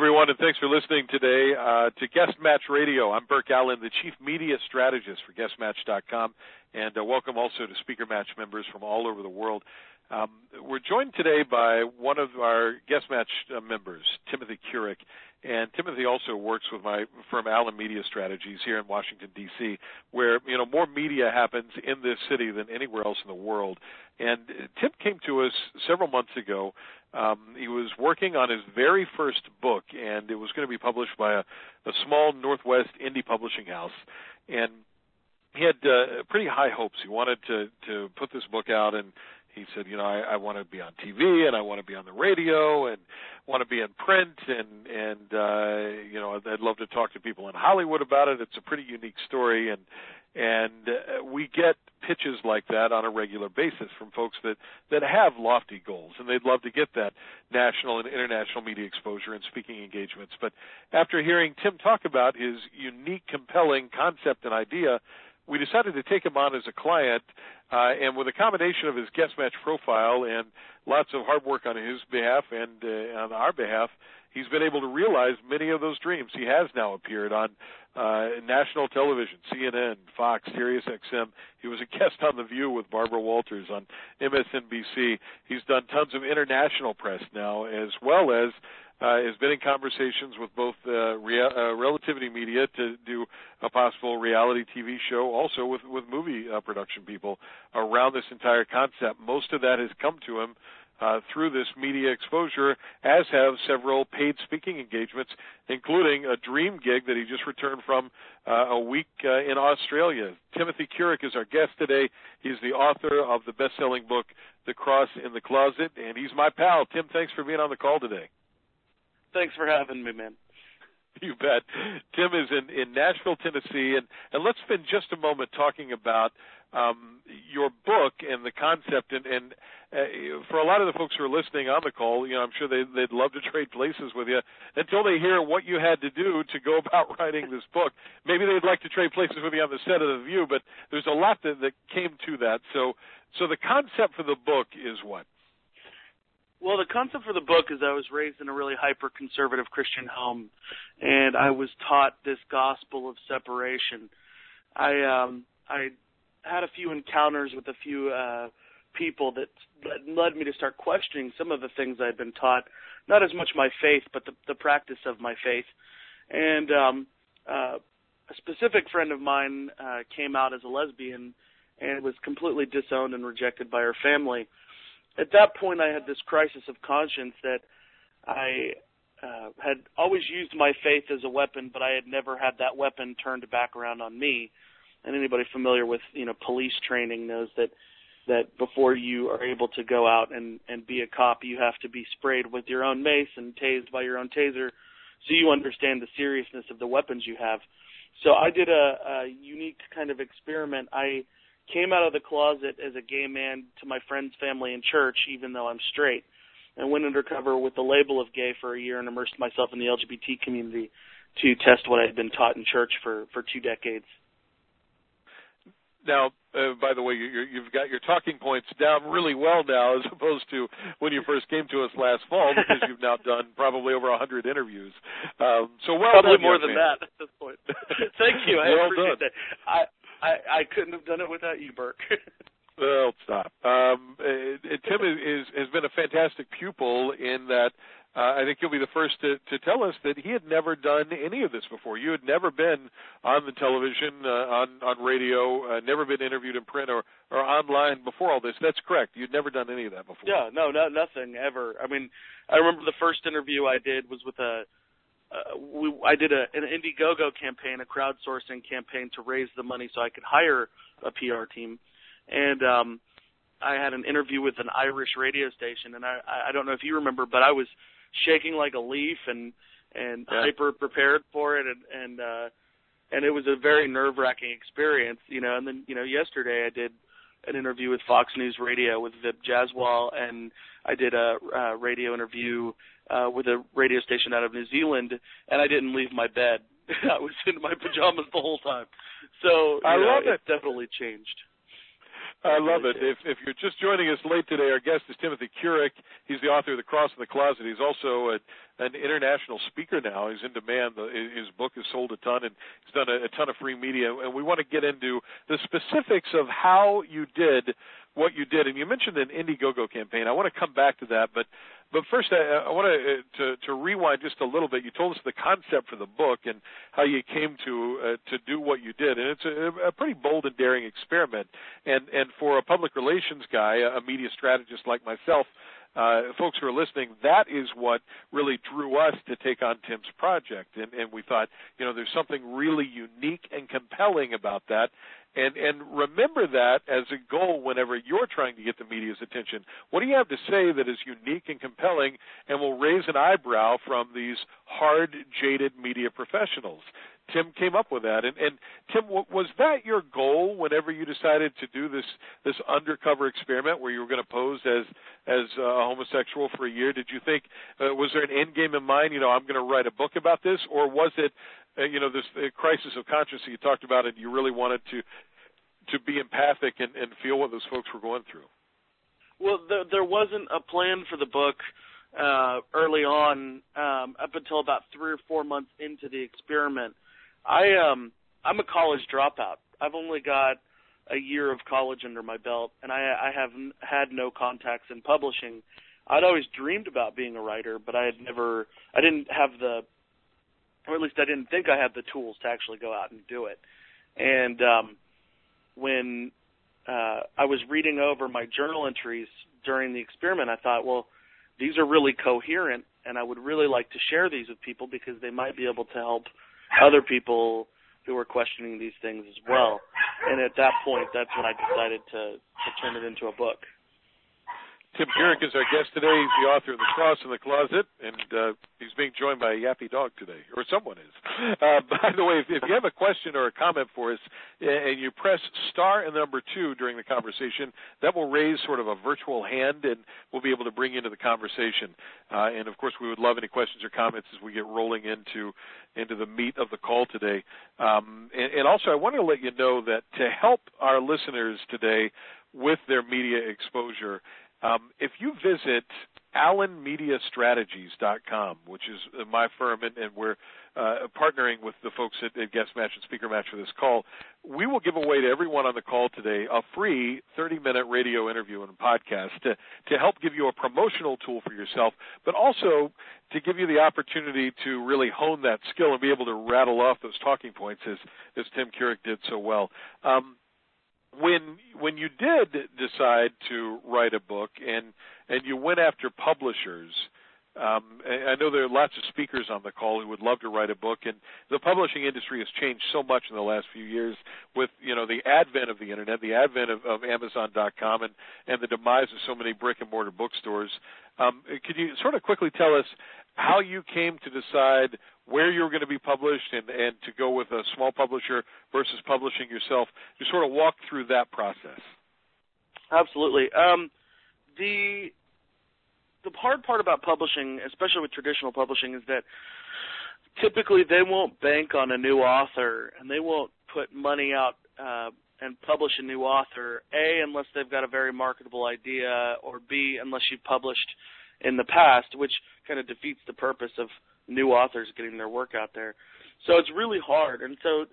everyone, and thanks for listening today to Guest Match Radio. I'm Burke Allen, the Chief Media Strategist for GuestMatch.com, and welcome also to Speaker Match members from all over the world. We're joined today by one of our Guest Match members, Timothy Curick, and Timothy also works with my firm, Allen Media Strategies, here in Washington, D.C., where, more media happens in this city than anywhere else in the world. And Tim came to us several months ago. He was working on his very first book, and it was going to be published by a small Northwest indie publishing house. And he had pretty high hopes. He wanted to put this book out, and he said, I want to be on TV, and I want to be on the radio, and want to be in print, and I'd love to talk to people in Hollywood about it. It's a pretty unique story, and we get pitches like that on a regular basis from folks that have lofty goals, and they'd love to get that national and international media exposure and speaking engagements. But after hearing Tim talk about his unique, compelling concept and idea, we decided to take him on as a client, and with a combination of his Guest Match profile and lots of hard work on his behalf and on our behalf, he's been able to realize many of those dreams. He has now appeared on national television, CNN, Fox, Sirius XM. He was a guest on The View with Barbara Walters on MSNBC. He's done tons of international press now, as well as has been in conversations with both Relativity Media to do a possible reality TV show, also with movie production people around this entire concept. Most of that has come to him through this media exposure, as have several paid speaking engagements, including a dream gig that he just returned from a week in Australia. Timothy Curick is our guest today. He's the author of the best-selling book, The Cross in the Closet, and he's my pal. Tim, thanks for being on the call today. Thanks for having me, man. You bet. Tim is in Nashville, Tennessee, and let's spend just a moment talking about your book and the concept. And for a lot of the folks who are listening on the call, I'm sure they'd love to trade places with you until they hear what you had to do to go about writing this book. Maybe they'd like to trade places with you on the set of The View, but there's a lot that came to that. So the concept for the book is what? Well, the concept for the book is I was raised in a really hyper-conservative Christian home, and I was taught this gospel of separation. I had a few encounters with a few people that led me to start questioning some of the things I'd been taught, not as much my faith, but the practice of my faith. And a specific friend of mine came out as a lesbian and was completely disowned and rejected by her family. At that point, I had this crisis of conscience that I had always used my faith as a weapon, but I had never had that weapon turned back around on me. And anybody familiar with, police training knows that before you are able to go out and be a cop, you have to be sprayed with your own mace and tased by your own taser, so you understand the seriousness of the weapons you have. So I did a unique kind of experiment. I came out of the closet as a gay man to my friend's family and church, even though I'm straight, and went undercover with the label of gay for a year and immersed myself in the LGBT community to test what I had been taught in church for 2 decades. Now, by the way, you've got your talking points down really well now, as opposed to when you first came to us last fall, because you've now done probably over 100 interviews. So well probably done, more than man. that at this point. Thank you. I well appreciate done. that. I couldn't have done it without you, Burke. Well, stop. Tim has been a fantastic pupil in that I think you'll be the first to tell us that he had never done any of this before. You had never been on the television, on radio, never been interviewed in print or online before all this. That's correct. You'd never done any of that before. Yeah, no, nothing ever. I mean, I remember the first interview I did was with I did an Indiegogo campaign, a crowdsourcing campaign to raise the money so I could hire a PR team. And I had an interview with an Irish radio station, and I don't know if you remember, but I was shaking like a leaf and hyper prepared for it, and it was a very nerve-wracking experience, And then, yesterday I did an interview with Fox News Radio with Vip Jaswal, and I did a radio interview with a radio station out of New Zealand, and I didn't leave my bed. I was in my pajamas the whole time. So I love it. It's definitely changed. I love it. If you're just joining us late today, our guest is Timothy Couric. He's the author of The Cross in the Closet. He's also an international speaker now. He's in demand. His book has sold a ton, and he's done a ton of free media. And we want to get into the specifics of how you did what you did. And you mentioned an Indiegogo campaign. I want to come back to that, but first, I want to rewind just a little bit. You told us the concept for the book and how you came to do what you did, and it's a pretty bold and daring experiment. And for a public relations guy, a media strategist like myself, folks who are listening, that is what really drew us to take on Tim's project. And we thought, there's something really unique and compelling about that. And remember that as a goal whenever you're trying to get the media's attention. What do you have to say that is unique and compelling and will raise an eyebrow from these hard, jaded media professionals? Tim came up with that. And Tim, was that your goal whenever you decided to do this undercover experiment where you were going to pose as a homosexual for a year? Did you think, was there an end game in mind, I'm going to write a book about this? Or was it, this crisis of conscience that you talked about, and you really wanted to be empathic and feel what those folks were going through? Well, there wasn't a plan for the book early on, up until about 3 or 4 months into the experiment. I'm a college dropout. I've only got a year of college under my belt, and I have had no contacts in publishing. I'd always dreamed about being a writer, but I didn't have or at least I didn't think I had the tools to actually go out and do it. And when I was reading over my journal entries during the experiment, I thought, well, these are really coherent, and I would really like to share these with people because they might be able to help other people who are questioning these things as well. And at that point, that's when I decided to turn it into a book. Tim Couric is our guest today. He's the author of The Cross in the Closet, and he's being joined by a yappy dog today, or someone is. By the way, if you have a question or a comment for us, and you press star and the number 2 during the conversation, that will raise sort of a virtual hand, and we'll be able to bring you into the conversation. And, of course, we would love any questions or comments as we get rolling into the meat of the call today. And also, I want to let you know that to help our listeners today with their media exposure, if you visit AllenMediaStrategies.com, which is my firm, and we're partnering with the folks at Guest Match and Speaker Match for this call, we will give away to everyone on the call today a free 30-minute radio interview and podcast to help give you a promotional tool for yourself, but also to give you the opportunity to really hone that skill and be able to rattle off those talking points as Tim Couric did so well. When you did decide to write a book and you went after publishers, I know there are lots of speakers on the call who would love to write a book, and the publishing industry has changed so much in the last few years with the advent of the internet, the advent of Amazon.com, and the demise of so many brick and mortar bookstores. Could you sort of quickly tell us how you came to decide where you were going to be published and to go with a small publisher versus publishing yourself? Just sort of walk through that process. Absolutely. The hard part about publishing, especially with traditional publishing, is that typically they won't bank on a new author, and they won't put money out and publish a new author, A, unless they've got a very marketable idea, or B, unless you've published in the past, which kind of defeats the purpose of new authors getting their work out there. So it's really hard. And so,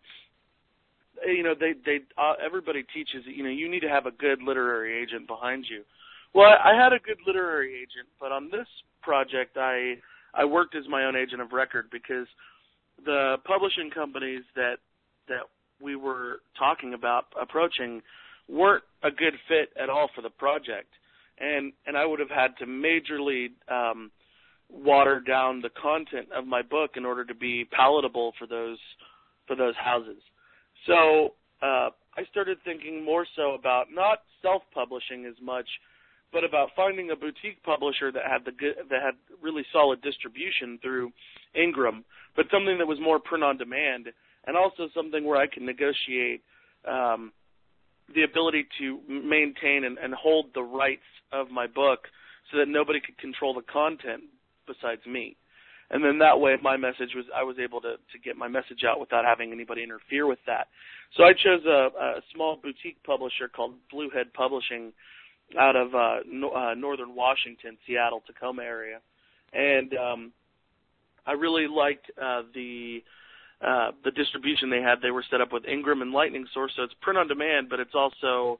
everybody teaches that, you need to have a good literary agent behind you. Well, I had a good literary agent, but on this project, I worked as my own agent of record because the publishing companies that we were talking about approaching weren't a good fit at all for the project. And I would have had to majorly water down the content of my book in order to be palatable for those houses. So I started thinking more so about not self-publishing as much, but about finding a boutique publisher that had really solid distribution through Ingram, but something that was more print on demand, and also something where I can negotiate the ability to maintain and hold the rights of my book so that nobody could control the content besides me. And then that way I was able to get my message out without having anybody interfere with that. So I chose a small boutique publisher called Bluehead Publishing out of northern Washington, Seattle, Tacoma area. And I really liked the distribution they had. They were set up with Ingram and Lightning Source, so it's print on demand, but it's also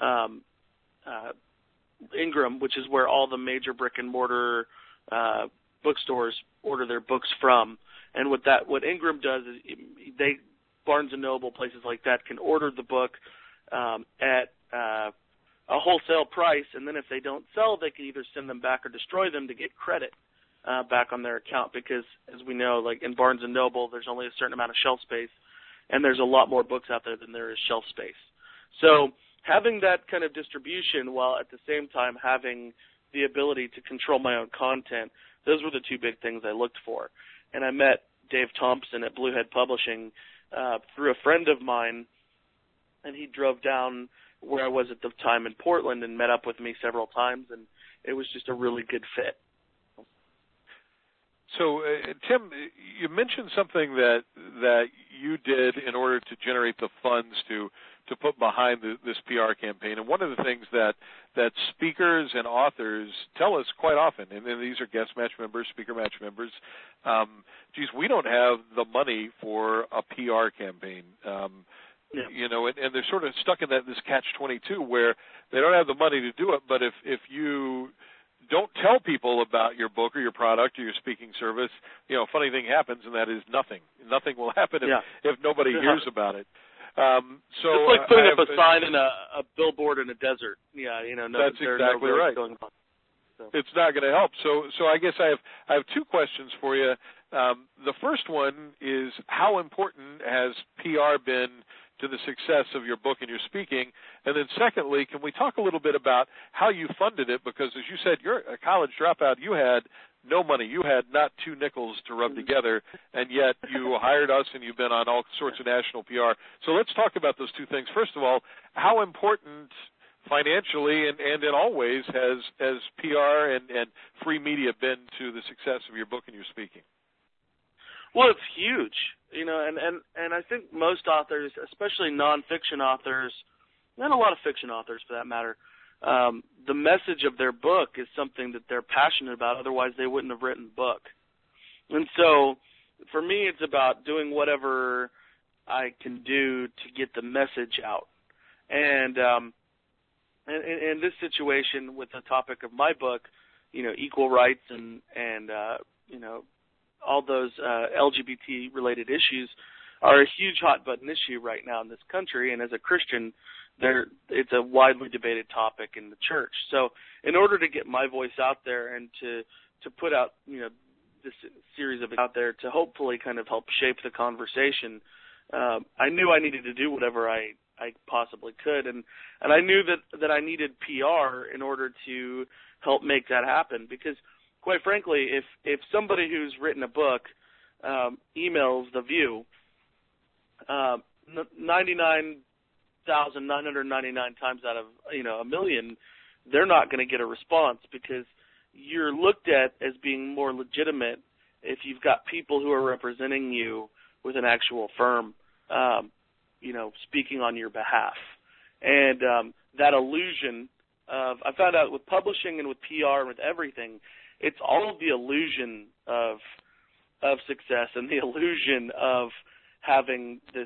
Ingram, which is where all the major brick and mortar bookstores order their books from. And what Ingram does is Barnes and Noble, places like that, can order the book at a wholesale price, and then if they don't sell, they can either send them back or destroy them to get credit back on their account, because as we know, like in Barnes and Noble, there's only a certain amount of shelf space, and there's a lot more books out there than there is shelf space. So having that kind of distribution while at the same time having the ability to control my own content, those were the two big things I looked for. And I met Dave Thompson at Bluehead Publishing through a friend of mine, and he drove down where I was at the time in Portland and met up with me several times, and it was just a really good fit. So, Tim, you mentioned something that you did in order to generate the funds to put behind this PR campaign. And one of the things that speakers and authors tell us quite often, and these are guest match members, speaker match members, we don't have the money for a PR campaign. Yeah. You know, and they're sort of stuck in this catch-22 where they don't have the money to do it, but if you don't tell people about your book or your product or your speaking service, you know, a funny thing happens, and that is nothing. Nothing will happen if nobody hears about it. So it's like putting up a sign in a billboard in a desert. Yeah, you know, that's exactly right. Going on. So. It's not going to help. So I guess I have two questions for you. The first one is, how important has PR been to the success of your book and your speaking? And then secondly, can we talk a little bit about how you funded it? Because as you said, you're a college dropout. You had no money. You had not two nickels to rub together, and yet you hired us and you've been on all sorts of national PR. So let's talk about those two things. First of all, how important financially and in all ways has PR and free media been to the success of your book and your speaking? Well, it's huge, you know, and I think most authors, especially nonfiction authors, and a lot of fiction authors for that matter, the message of their book is something that they're passionate about. Otherwise, they wouldn't have written the book. And so, for me, it's about doing whatever I can do to get the message out. And in this situation, with the topic of my book, you know, equal rights and you know, all those LGBT-related issues are a huge hot-button issue right now in this country, and as a Christian, it's a widely debated topic in the church. So in order to get my voice out there and to put out, you know, this series of it out there to hopefully kind of help shape the conversation, I knew I needed to do whatever I possibly could, and I knew that I needed PR in order to help make that happen, because quite frankly, if somebody who's written a book emails The View 99,999 times out of, you know, a million, they're not going to get a response, because you're looked at as being more legitimate if you've got people who are representing you with an actual firm, you know, speaking on your behalf. And that illusion of, I found out with publishing and with PR and with everything, it's all the illusion of success and the illusion of having this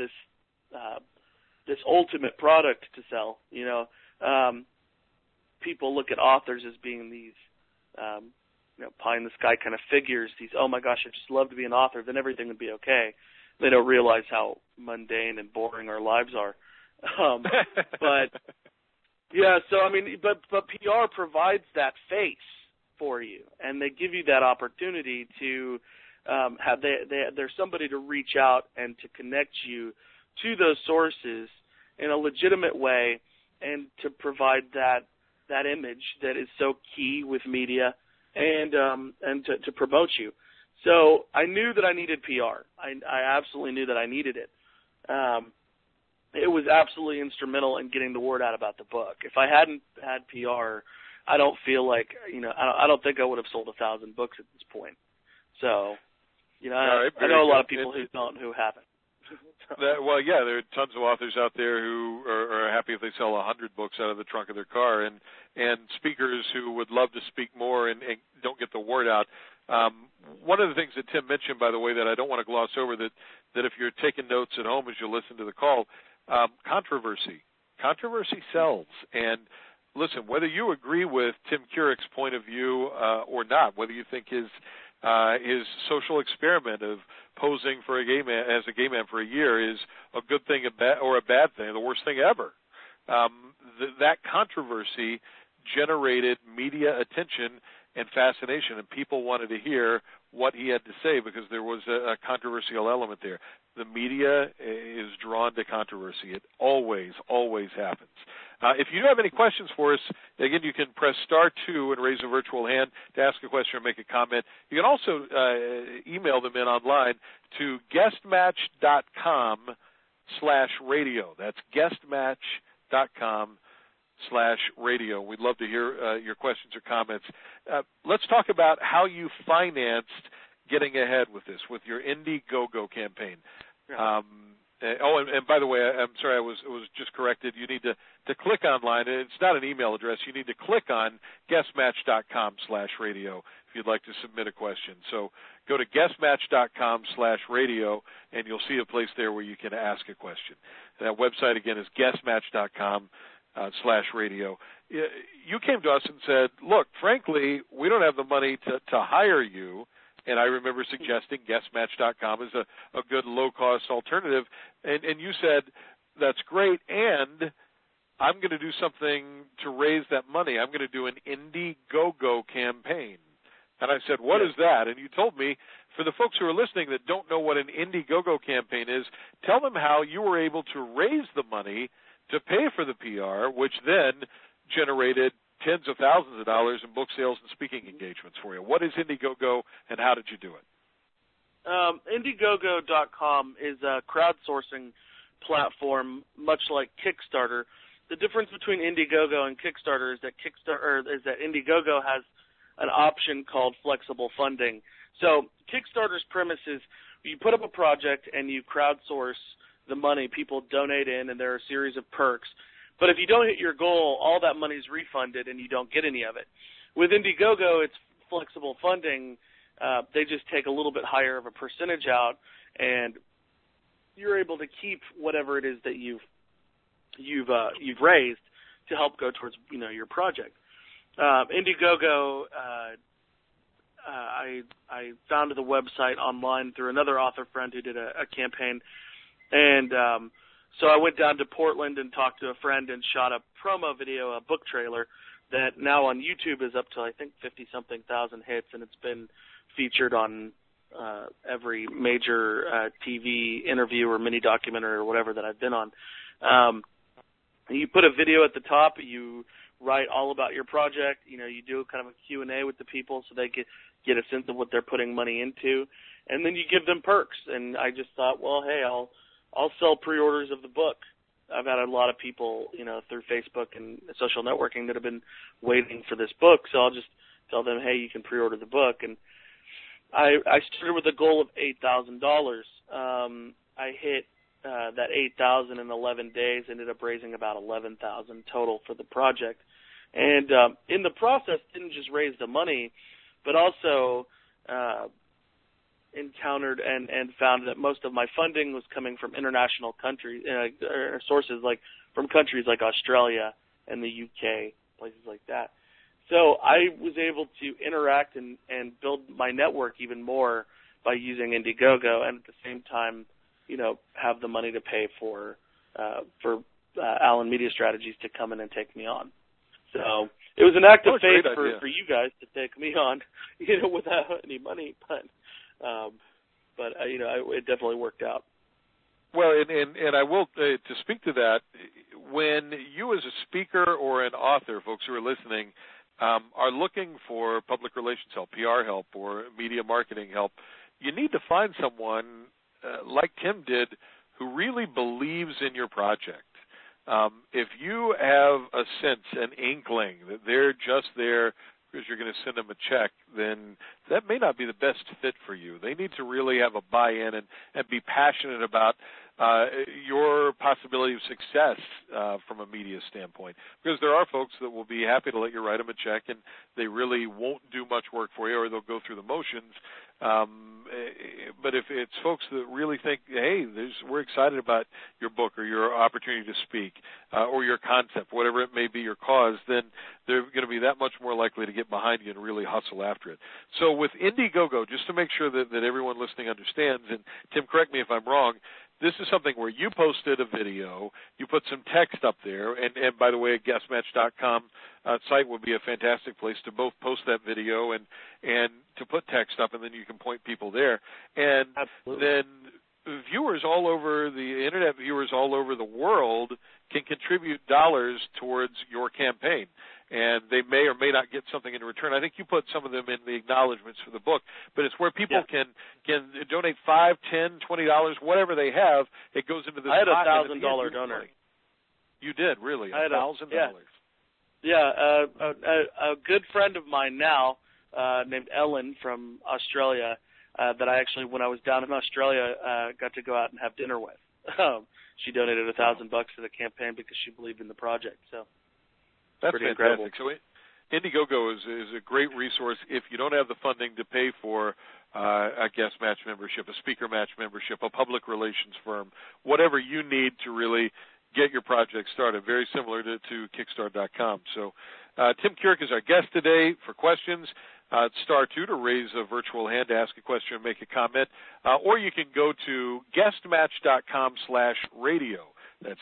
ultimate product to sell. You know, people look at authors as being these, you know, pie in the sky kind of figures. These, oh my gosh, I'd just love to be an author, then everything would be okay. They don't realize how mundane and boring our lives are. But yeah, so I mean, but PR provides that face for you, and they give you that opportunity to there's somebody to reach out and to connect you to those sources in a legitimate way, and to provide that image that is so key with media, and to promote you. So I knew that I needed PR. I absolutely knew that I needed it. It was absolutely instrumental in getting the word out about the book. If I hadn't had PR, I don't feel like, you know, I don't think I would have sold 1,000 books at this point. So, I know a lot of people who haven't. Well, yeah, there are tons of authors out there who are happy if they sell 100 books out of the trunk of their car, and speakers who would love to speak more and don't get the word out. One of the things that Tim mentioned, by the way, that I don't want to gloss over, that if you're taking notes at home as you listen to the call, controversy sells. And listen, whether you agree with Tim Curick's point of view or not, whether you think his social experiment of posing for a gay man for a year is a good thing or a bad thing, the worst thing ever. That controversy generated media attention and fascination, and people wanted to hear what he had to say because there was a controversial element there. The media is drawn to controversy. It always happens. If you do have any questions for us, again, you can press *2 and raise a virtual hand to ask a question or make a comment. You can also email them in online to guestmatch.com/radio. That's guestmatch.com/radio. We'd love to hear your questions or comments. Let's talk about how you financed getting ahead with this, with your Indiegogo campaign. And by the way, I'm sorry, I was just corrected. You need to click online. It's not an email address. You need to click on guestmatch.com/radio if you'd like to submit a question. So go to guestmatch.com/radio, and you'll see a place there where you can ask a question. That website, again, is guestmatch.com/radio. You came to us and said, look, frankly, we don't have the money to hire you. And I remember suggesting guestmatch.com is a good low-cost alternative. And you said, that's great, and I'm going to do something to raise that money. I'm going to do an Indiegogo campaign. And I said, what is that? And you told me, for the folks who are listening that don't know what an Indiegogo campaign is, tell them how you were able to raise the money to pay for the PR, which then generated tens of thousands of dollars in book sales and speaking engagements for you. What is Indiegogo, and how did you do it? Indiegogo.com is a crowdsourcing platform, much like Kickstarter. The difference between Indiegogo and Kickstarter is that Indiegogo has an option called flexible funding. So Kickstarter's premise is you put up a project and you crowdsource the money. People donate in, and there are a series of perks. But if you don't hit your goal, all that money is refunded and you don't get any of it. With Indiegogo, it's flexible funding. They just take a little bit higher of a percentage out, and you're able to keep whatever it is that you've raised to help go towards your project. Indiegogo, I founded the website online through another author friend who did a campaign, and so I went down to Portland and talked to a friend and shot a promo video, a book trailer, that now on YouTube is up to, I think, 50-something thousand hits, and it's been featured on every major TV interview or mini documentary or whatever that I've been on. You put a video at the top. You write all about your project. You do kind of a Q&A with the people so they get a sense of what they're putting money into, and then you give them perks. And I just thought, well, hey, I'll sell pre-orders of the book. I've had a lot of people, through Facebook and social networking that have been waiting for this book, so I'll just tell them, hey, you can pre-order the book. And I started with a goal of $8,000. I hit that $8,000 in 11 days, ended up raising about $11,000 total for the project. And in the process, didn't just raise the money, but also encountered and found that most of my funding was coming from international countries, sources from countries like Australia and the UK, places like that. So I was able to interact and build my network even more by using Indiegogo, and at the same time, have the money to pay for Allen Media Strategies to come in and take me on. So it was an act of faith for you guys to take me on, without any money, but it definitely worked out. Well, and I will, to speak to that, when you as a speaker or an author, folks who are listening, are looking for public relations help, PR help, or media marketing help, you need to find someone like Tim did who really believes in your project. If you have a sense, an inkling that they're just there, because you're going to send them a check, then that may not be the best fit for you. They need to really have a buy-in and be passionate about your possibility of success from a media standpoint. Because there are folks that will be happy to let you write them a check, and they really won't do much work for you, or they'll go through the motions. But if it's folks that really think, hey, we're excited about your book or your opportunity to speak or your concept, whatever it may be, your cause, then they're going to be that much more likely to get behind you and really hustle after it. So with Indiegogo, just to make sure that everyone listening understands, and Tim, correct me if I'm wrong, this is something where you posted a video, you put some text up there, and by the way, a guestmatch.com site would be a fantastic place to both post that video and to put text up, and then you can point people there. And Absolutely. then viewers all over the internet, viewers all over the world can contribute dollars towards your campaign, and they may or may not get something in return. I think you put some of them in the acknowledgments for the book, but it's where people can donate $5, $10, $20, whatever they have. It goes into this. I had $1,000 donor. You did, really? $1,000? Yeah. A good friend of mine now, named Ellen from Australia, that I actually, when I was down in Australia, got to go out and have dinner with. She donated $1,000 to the campaign because she believed in the project. So that's pretty fantastic. incredible. So Indiegogo is a great resource if you don't have the funding to pay for a guest match membership, a speaker match membership, a public relations firm, whatever you need to really get your project started. Very similar to Kickstart.com. So Tim Kurek is our guest today. For questions, *2 to raise a virtual hand to ask a question or make a comment, or you can go to guestmatch.com/radio. That's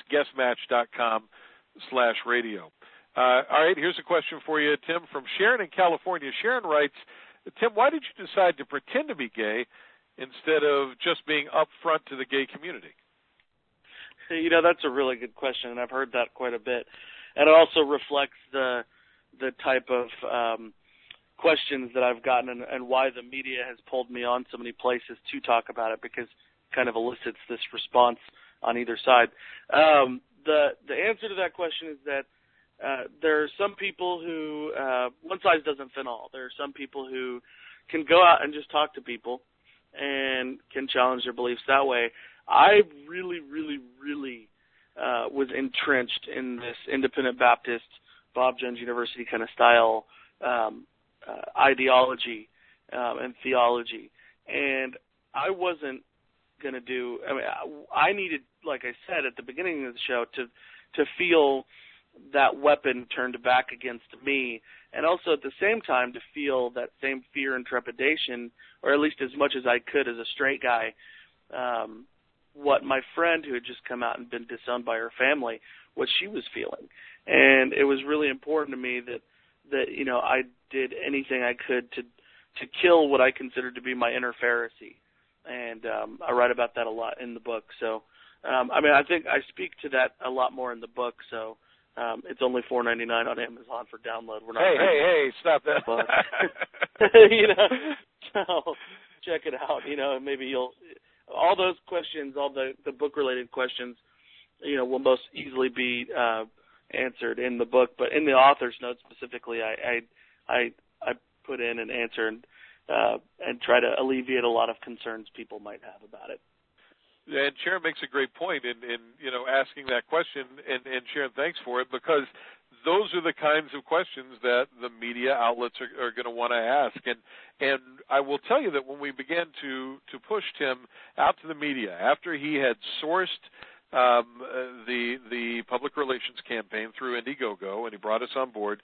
guestmatch.com/radio. All right, here's a question for you, Tim, from Sharon in California. Sharon writes, Tim, why did you decide to pretend to be gay instead of just being upfront to the gay community? You know, that's a really good question, and I've heard that quite a bit. And it also reflects the type of questions that I've gotten and why the media has pulled me on so many places to talk about it, because it kind of elicits this response on either side. The answer to that question is that there are some people who one size doesn't fit all. There are some people who can go out and just talk to people and can challenge their beliefs that way. I really, really, really was entrenched in this independent Baptist, Bob Jones University kind of style ideology and theology. And I wasn't going to do – I mean, I needed, like I said at the beginning of the show, to feel that weapon turned back against me, and also at the same time to feel that same fear and trepidation, or at least as much as I could as a straight guy, what my friend who had just come out and been disowned by her family, what she was feeling. And it was really important to me that you know, I did anything I could to kill what I considered to be my inner Pharisee. And I write about that a lot in the book. So, I mean, I think I speak to that a lot more in the book. So it's only $4.99 on Amazon for download. We're not hey, stop that. You know, so check it out. You know, maybe you'll all those questions, all the book-related questions, you know, will most easily be answered in the book. But in the author's notes specifically, I put in an answer and try to alleviate a lot of concerns people might have about it. And Sharon makes a great point in you know, asking that question, and Sharon, thanks for it, because those are the kinds of questions that the media outlets are going to want to ask. And I will tell you that when we began to push Tim out to the media, after he had sourced the public relations campaign through Indiegogo, and he brought us on board,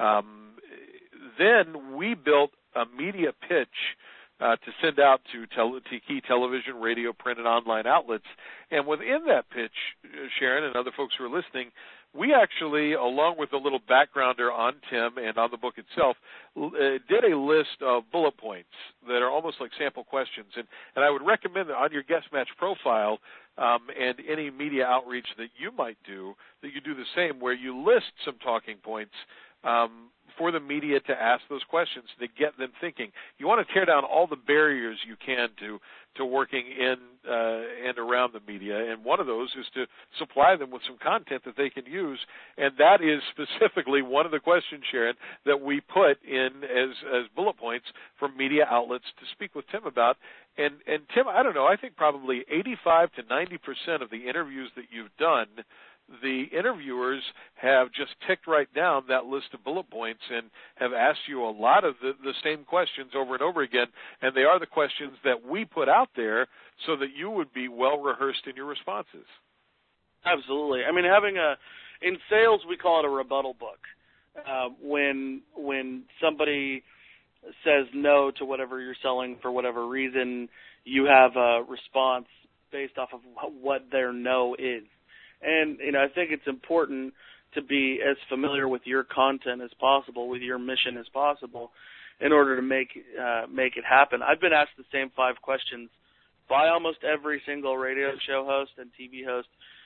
then we built a media pitch to send out to key television, radio, print, and online outlets. And within that pitch, Sharon and other folks who are listening, we actually, along with a little backgrounder on Tim and on the book itself, did a list of bullet points that are almost like sample questions. And I would recommend that on your guest match profile and any media outreach that you might do, that you do the same, where you list some talking points for the media to ask those questions, to get them thinking. You want to tear down all the barriers you can to working in and around the media, and one of those is to supply them with some content that they can use, and that is specifically one of the questions, Sharon, that we put in as bullet points from media outlets to speak with Tim about. And Tim, I don't know, I think probably 85 to 90% of the interviews that you've done, the interviewers have just ticked right down that list of bullet points and have asked you a lot of the same questions over and over again, and they are the questions that we put out there so that you would be well rehearsed in your responses. Absolutely. I mean, in sales, we call it a rebuttal book. When somebody says no to whatever you're selling for whatever reason, you have a response based off of what their no is. And, I think it's important to be as familiar with your content as possible, with your mission as possible, in order to make it happen. I've been asked the same 5 questions by almost every single radio show host and TV host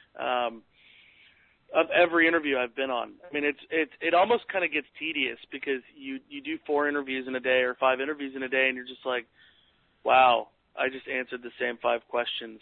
of every interview I've been on. I mean, it almost kind of gets tedious because you do 4 interviews in a day or 5 interviews in a day, and you're just like, wow, I just answered the same 5 questions,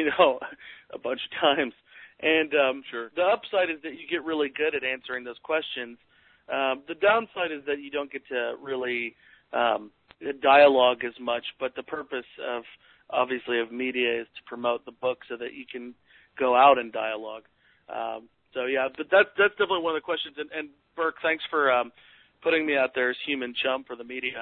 a bunch of times. And sure. The upside is that you get really good at answering those questions. The downside is that you don't get to really dialogue as much, but the purpose of media is to promote the book so that you can go out and dialogue. So yeah, but that's definitely one of the questions. And Burke, thanks for putting me out there as human chum for the media.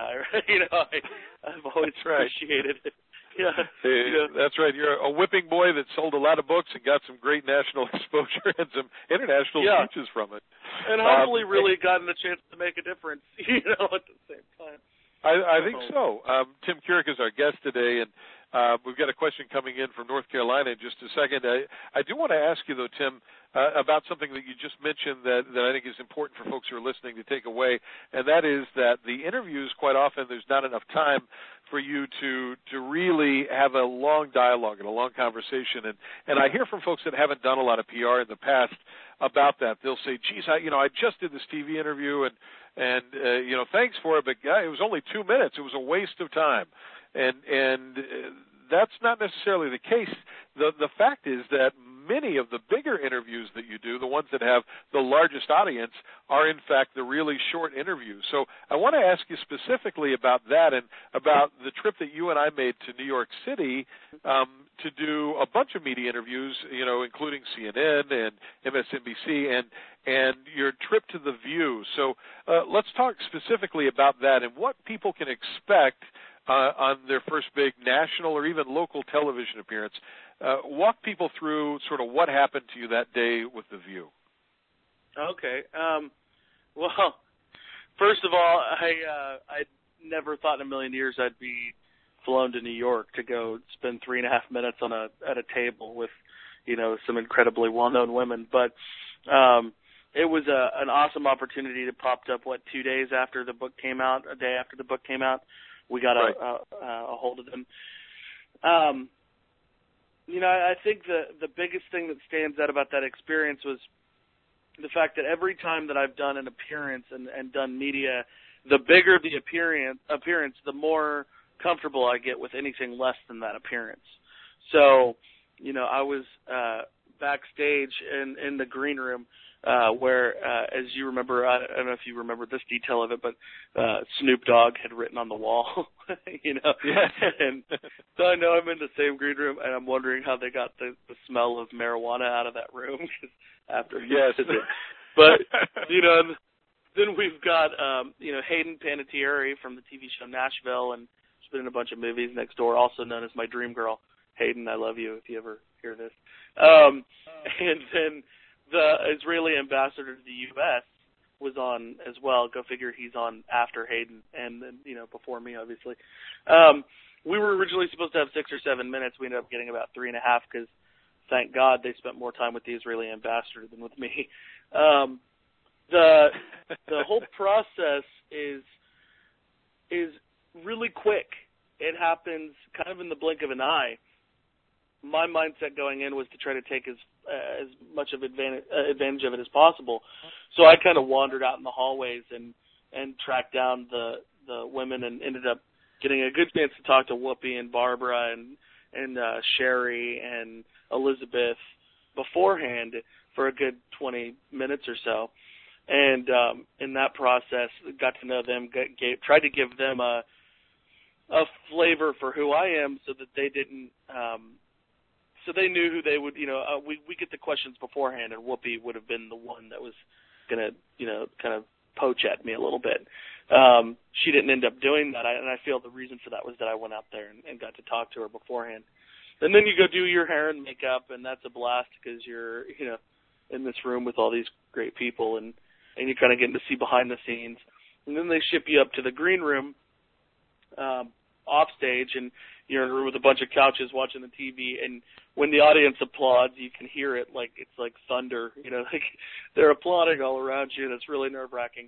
I've always appreciated it. Yeah. That's right. You're a whipping boy that sold a lot of books and got some great national exposure and some international speeches from it. And hopefully really gotten a chance to make a difference, at the same time. I think so. Tim Kurek is our guest today, and we've got a question coming in from North Carolina in just a second. I do want to ask you, though, Tim, about something that you just mentioned that I think is important for folks who are listening to take away, and that is that the interviews, quite often, there's not enough time for you to really have a long dialogue and a long conversation. And I hear from folks that haven't done a lot of PR in the past about that. They'll say, geez, I just did this TV interview, and thanks for it, but it was only 2 minutes. It was a waste of time. And that's not necessarily the case. The fact is that many of the bigger interviews that you do, the ones that have the largest audience, are in fact the really short interviews. So I want to ask you specifically about that and about the trip that you and I made to New York City to do a bunch of media interviews, including CNN and MSNBC and your trip to The View. So let's talk specifically about that and what people can expect on their first big national or even local television appearance. Walk people through sort of what happened to you that day with The View. Okay. Well, first of all, I never thought in a million years I'd be flown to New York to go spend 3.5 minutes at a table with, some incredibly well-known women. But it was an awesome opportunity that popped up, 2 days after the book came out, a day after the book came out. We got a hold of them. I think the biggest thing that stands out about that experience was the fact that every time that I've done an appearance and done media, the bigger the appearance, the more comfortable I get with anything less than that appearance. So, I was backstage in the green room where, as you remember, I don't know if you remember this detail of it, but Snoop Dogg had written on the wall, And so I know I'm in the same green room, and I'm wondering how they got the smell of marijuana out of that room after he did it. But, then we've got, Hayden Panettiere from the TV show Nashville, and she's been in a bunch of movies next door, also known as my dream girl. Hayden, I love you if you ever hear this. And then the Israeli ambassador to the U.S. was on as well. Go figure, he's on after Hayden and then, before me, obviously. We were originally supposed to have 6 or 7 minutes. We ended up getting about 3.5 because, thank God, they spent more time with the Israeli ambassador than with me. The whole process is really quick. It happens kind of in the blink of an eye. My mindset going in was to try to take as much of advantage of it as possible. So I kind of wandered out in the hallways and and tracked down the women and ended up getting a good chance to talk to Whoopi and Barbara and Sherry and Elizabeth beforehand for a good 20 minutes or so. And in that process, got to know them, tried to give them a flavor for who I am so that they didn't so they knew who they would, we get the questions beforehand, and Whoopi would have been the one that was going to, kind of poach at me a little bit. She didn't end up doing that, and I feel the reason for that was that I went out there and got to talk to her beforehand. And then you go do your hair and makeup, and that's a blast because you're, in this room with all these great people, and you're kind of getting to see behind the scenes. And then they ship you up to the green room off stage, and you're in a room with a bunch of couches watching the TV, and when the audience applauds, you can hear it like it's like thunder, like they're applauding all around you, and it's really nerve-wracking.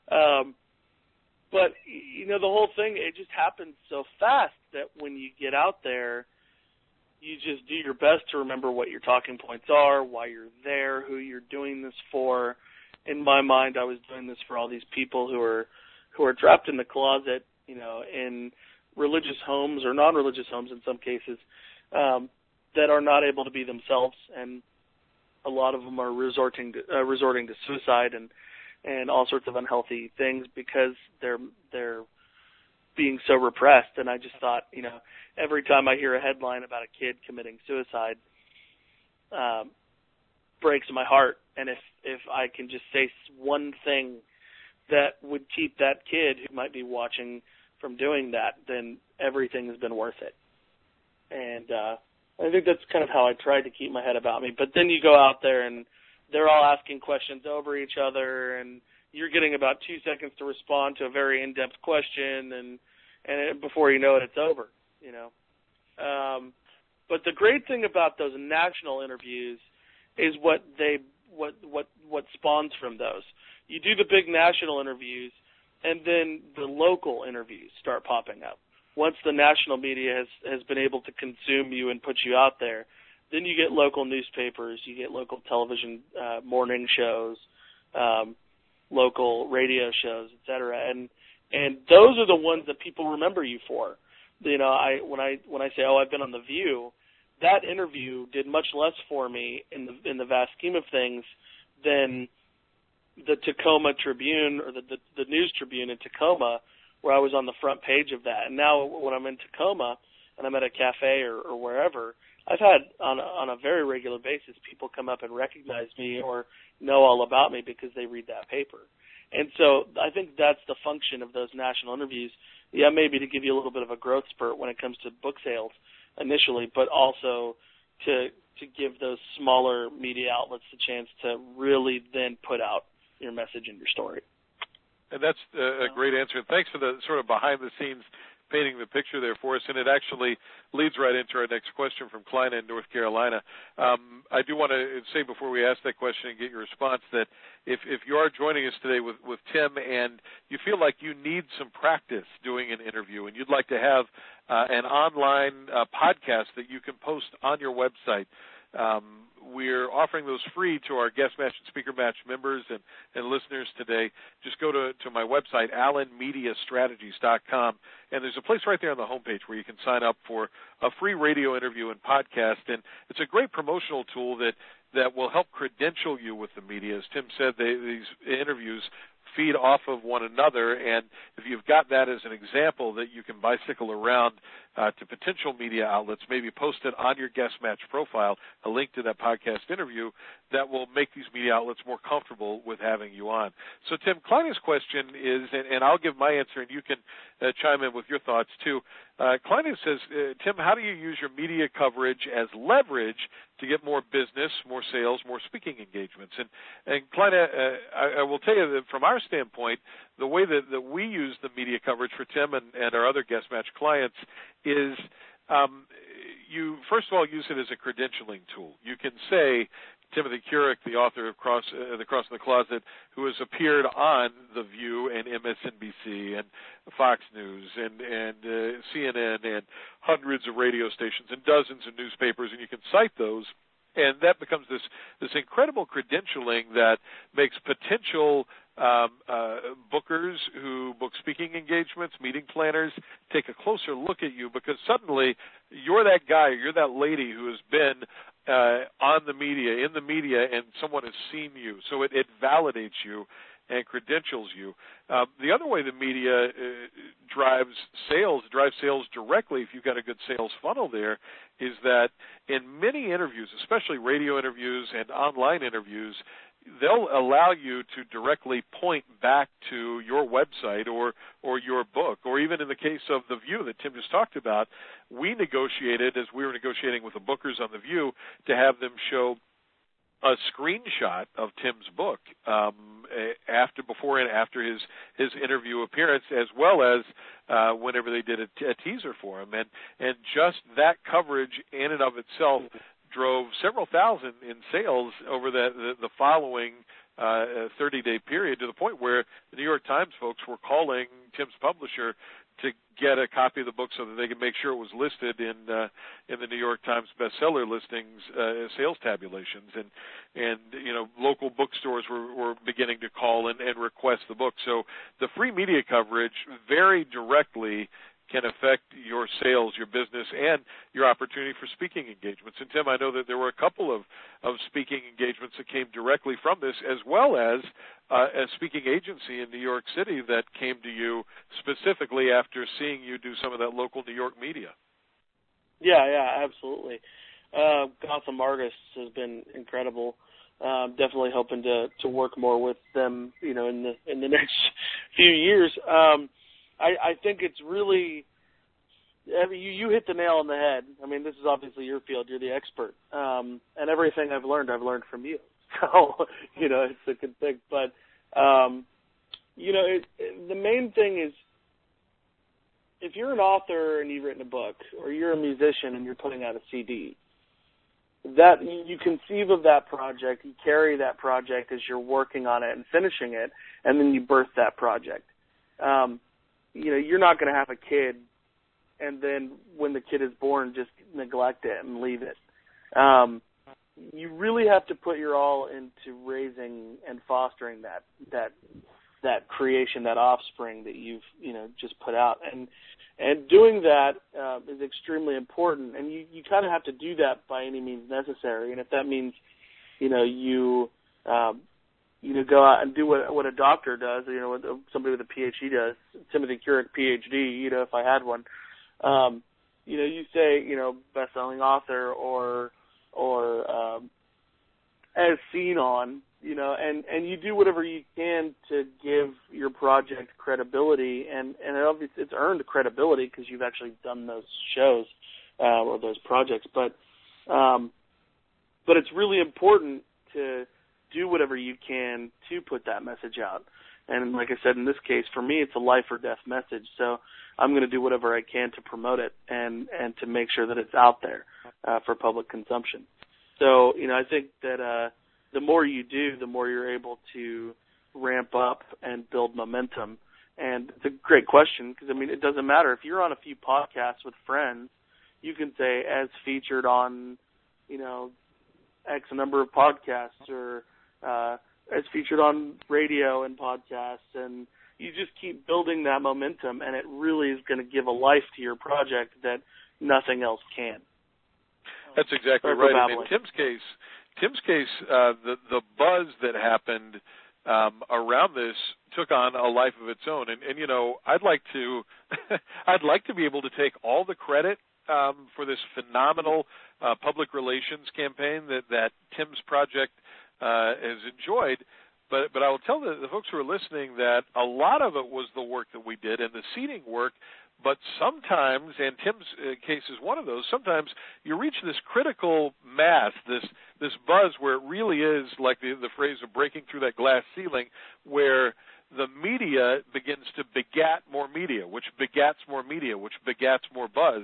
But, the whole thing, it just happens so fast that when you get out there, you just do your best to remember what your talking points are, why you're there, who you're doing this for. In my mind, I was doing this for all these people who are trapped in the closet, in religious homes or non-religious homes in some cases, that are not able to be themselves, and a lot of them are resorting to suicide and all sorts of unhealthy things because they're being so repressed. And I just thought, every time I hear a headline about a kid committing suicide, breaks my heart. And if I can just say one thing that would keep that kid who might be watching from doing that, then everything has been worth it. And I think that's kind of how I tried to keep my head about me. But then you go out there and they're all asking questions over each other, and you're getting about 2 seconds to respond to a very in-depth question, and before you know it, it's over. But the great thing about those national interviews is what spawns from those. You do the big national interviews, and then the local interviews start popping up. Once the national media has been able to consume you and put you out there, then you get local newspapers, you get local television morning shows, local radio shows, etc. And those are the ones that people remember you for. When I say, I've been on The View, that interview did much less for me in the vast scheme of things than the Tacoma Tribune or the News Tribune in Tacoma, where I was on the front page of that. And now when I'm in Tacoma and I'm at a cafe or wherever, I've had on a very regular basis people come up and recognize me or know all about me because they read that paper. And so I think that's the function of those national interviews. Yeah, maybe to give you a little bit of a growth spurt when it comes to book sales initially, but also to give those smaller media outlets the chance to really then put out your message and your story. And that's a great answer. Thanks for the sort of behind-the-scenes painting the picture there for us, and it actually leads right into our next question from Kleina in North Carolina. I do want to say before we ask that question and get your response that if you are joining us today with Tim and you feel like you need some practice doing an interview and you'd like to have an online podcast that you can post on your website, we're offering those free to our Guest Match and Speaker Match members and listeners today. Just go to my website, allenmediastrategies.com, and there's a place right there on the homepage where you can sign up for a free radio interview and podcast. And it's a great promotional tool that will help credential you with the media. As Tim said, these interviews feed off of one another, and if you've got that as an example that you can bicycle around to potential media outlets, maybe post it on your Guest Match profile, a link to that podcast interview, that will make these media outlets more comfortable with having you on. So, Tim, Kleina's question is, and I'll give my answer, and you can chime in with your thoughts, too. Kleina says, Tim, how do you use your media coverage as leverage to get more business, more sales, more speaking engagements? And Kleina, I will tell you that from our standpoint, the way that we use the media coverage for Tim and our other Guest Match clients is you, first of all, use it as a credentialing tool. You can say, Timothy Couric, the author of Cross in the Closet, who has appeared on The View and MSNBC and Fox News and CNN and hundreds of radio stations and dozens of newspapers, and you can cite those, and that becomes this incredible credentialing that makes potential bookers who book speaking engagements, meeting planners, take a closer look at you, because suddenly you're that guy, you're that lady who has been on the media, in the media, and someone has seen you. So it validates you and credentials you. The other way the media drives sales directly, if you've got a good sales funnel there, is that in many interviews, especially radio interviews and online interviews, they'll allow you to directly point back to your website or your book, or even in the case of The View that Tim just talked about, we negotiated, as we were negotiating with the bookers on The View, to have them show a screenshot of Tim's book before and after his interview appearance, as well as whenever they did a teaser for him, and just that coverage in and of itself drove several thousand in sales over the following 30-day period, to the point where the New York Times folks were calling Tim's publisher to get a copy of the book so that they could make sure it was listed in the New York Times bestseller listings sales tabulations, and local bookstores were beginning to call and request the book. So the free media coverage very directly can affect your sales, your business, and your opportunity for speaking engagements. And Tim, I know that there were a couple of speaking engagements that came directly from this, as well as a speaking agency in New York City that came to you specifically after seeing you do some of that local New York media. Yeah, absolutely. Gotham Artists has been incredible. Definitely hoping to work more with them, in the next few years. I think it's really, you hit the nail on the head. I mean, this is obviously your field. You're the expert. And everything I've learned from you. So, it's a good thing. But, the main thing is, if you're an author and you've written a book, or you're a musician and you're putting out a CD, that you conceive of that project, you carry that project as you're working on it and finishing it, and then you birth that project. You're not going to have a kid and then when the kid is born just neglect it and leave it. You really have to put your all into raising and fostering that creation, that offspring that you've just put out, and doing that is extremely important. And you kind of have to do that by any means necessary. And if that means you go out and do what a doctor does, what somebody with a PhD does, Timothy Couric, PhD, if I had one, you say, best-selling author or as seen on, and you do whatever you can to give your project credibility, and obviously it's earned credibility because you've actually done those shows or those projects, but it's really important to do whatever you can to put that message out. And like I said, in this case, for me, it's a life or death message. So I'm going to do whatever I can to promote it and to make sure that it's out there for public consumption. So, I think that the more you do, the more you're able to ramp up and build momentum. And it's a great question because, it doesn't matter. If you're on a few podcasts with friends, you can say, as featured on, X number of podcasts, or as featured on radio and podcasts, and you just keep building that momentum, and it really is going to give a life to your project that nothing else can. That's exactly right. In Tim's case, the buzz that happened around this took on a life of its own, and I'd like to be able to take all the credit for this phenomenal public relations campaign that Tim's project has enjoyed, but I will tell the folks who are listening that a lot of it was the work that we did and the seeding work, but sometimes, and Tim's case is one of those, sometimes you reach this critical mass, this buzz where it really is like the phrase of breaking through that glass ceiling, where the media begins to begat more media, which begats more media, which begats more buzz,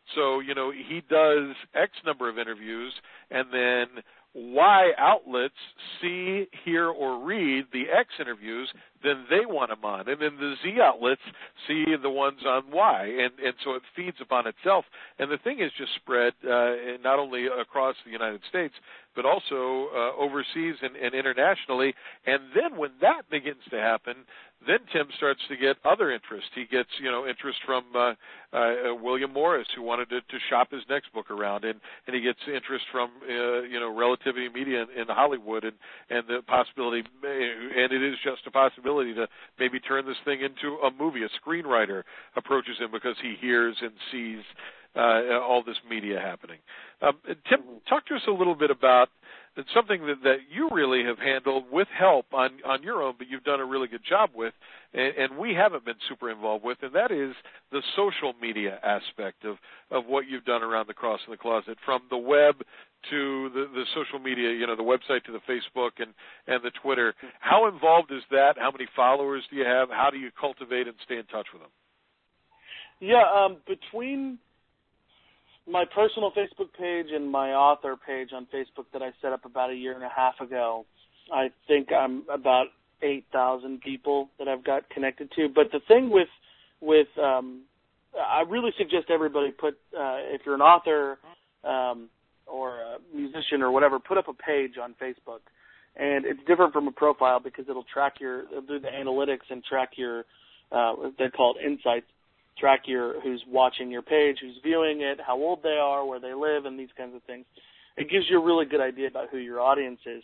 So, he does X number of interviews, and then Y outlets see, hear, or read the X interviews, then they want them on. And then the Z outlets see the ones on Y. And so it feeds upon itself. And the thing is just spread not only across the United States, but also overseas and internationally. And then when that begins to happen, then Tim starts to get other interest. He gets, interest from William Morris, who wanted to shop his next book around, and he gets interest from, Relativity Media in Hollywood, and the possibility, and it is just a possibility to maybe turn this thing into a movie. A screenwriter approaches him because he hears and sees all this media happening. Tim, talk to us a little bit about something that you really have handled with help on your own, but you've done a really good job with, and we haven't been super involved with, and that is the social media aspect of what you've done around the Cross in the Closet, from the web to the social media, the website to the Facebook and the Twitter. How involved is that? How many followers do you have? How do you cultivate and stay in touch with them? Yeah, between my personal Facebook page and my author page on Facebook that I set up about a year and a half ago, I think I'm about 8,000 people that I've got connected to. But the thing with I really suggest everybody put, if you're an author or a musician or whatever, put up a page on Facebook. And it's different from a profile because it'll do the analytics and track your, they call it insights, track who's watching your page, who's viewing it, how old they are, where they live, and these kinds of things. It gives you a really good idea about who your audience is.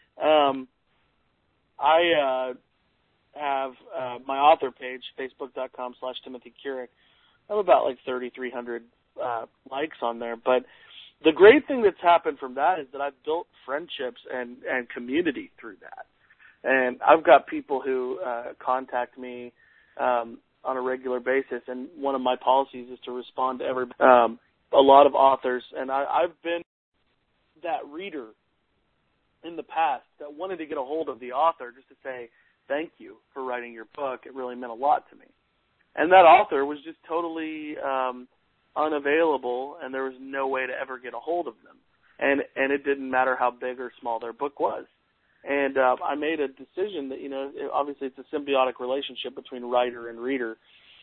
I have my author page, facebook.com/Timothy Curick. I have about 3,300 likes on there. But the great thing that's happened from that is that I've built friendships and community through that. And I've got people who contact me on a regular basis, and one of my policies is to respond to a lot of authors. And I've been that reader in the past that wanted to get a hold of the author just to say, thank you for writing your book. It really meant a lot to me. And that author was just totally unavailable, and there was no way to ever get a hold of them. And it didn't matter how big or small their book was. And I made a decision that, obviously it's a symbiotic relationship between writer and reader.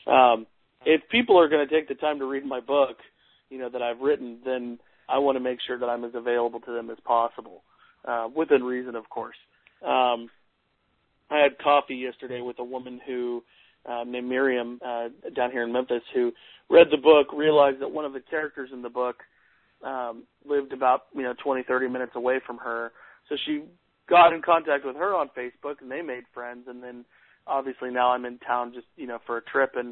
If people are going to take the time to read my book, that I've written, then I want to make sure that I'm as available to them as possible, within reason, of course. I had coffee yesterday with a woman who named Miriam down here in Memphis, who read the book, realized that one of the characters in the book lived about 20, 30 minutes away from her. So she got in contact with her on Facebook, and they made friends. And then obviously now I'm in town just for a trip, and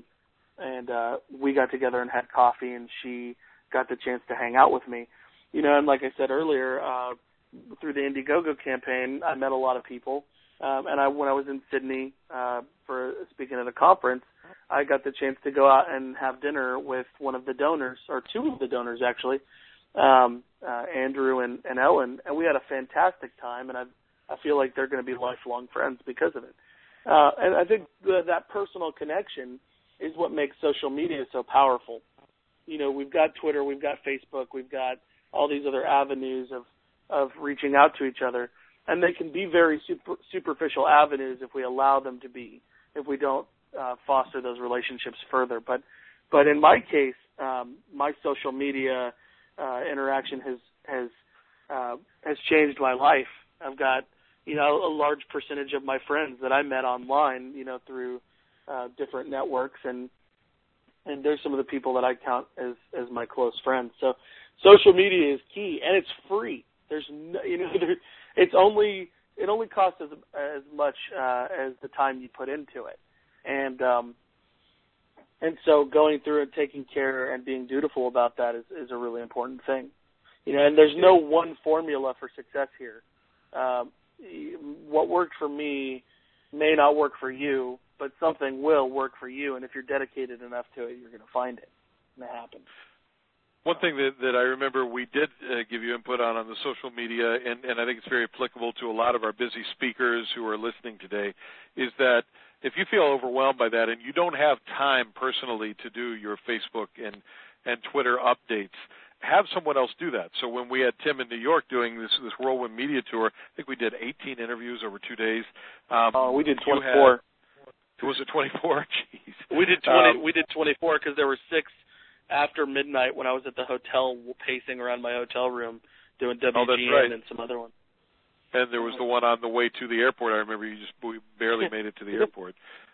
we got together and had coffee, and she got the chance to hang out with me. And like I said earlier, through the Indiegogo campaign, I met a lot of people. And when I was in Sydney for speaking at a conference, I got the chance to go out and have dinner with one of the donors, or two of the donors actually, Andrew and Ellen, and we had a fantastic time, and I feel like they're going to be lifelong friends because of it. And I think that personal connection is what makes social media so powerful. We've got Twitter, we've got Facebook, we've got all these other avenues of reaching out to each other, and they can be very superficial avenues if we allow them to be, if we don't foster those relationships further. But in my case, my social media interaction has changed my life. I've got a large percentage of my friends that I met online, through different networks, and there's some of the people that I count as my close friends. So social media is key, and it's free. There's no, it only costs as much as the time you put into it, and so going through and taking care and being dutiful about that is a really important thing. And there's no one formula for success here. What worked for me may not work for you, but something will work for you, and if you're dedicated enough to it, you're going to find it, and it happens. One thing that I remember we did give you input on the social media, and I think it's very applicable to a lot of our busy speakers who are listening today, is that if you feel overwhelmed by that and you don't have time personally to do your Facebook and and Twitter updates. Have someone else do that. So when we had Tim in New York doing this Whirlwind Media Tour, I think we did 18 interviews over 2 days. We did 24. Was it 24? Jeez. We did 20. We did 24 because there were 6 after midnight when I was at the hotel pacing around my hotel room doing WGN and some other ones. And there was the one on the way to the airport. I remember we barely made it to the airport.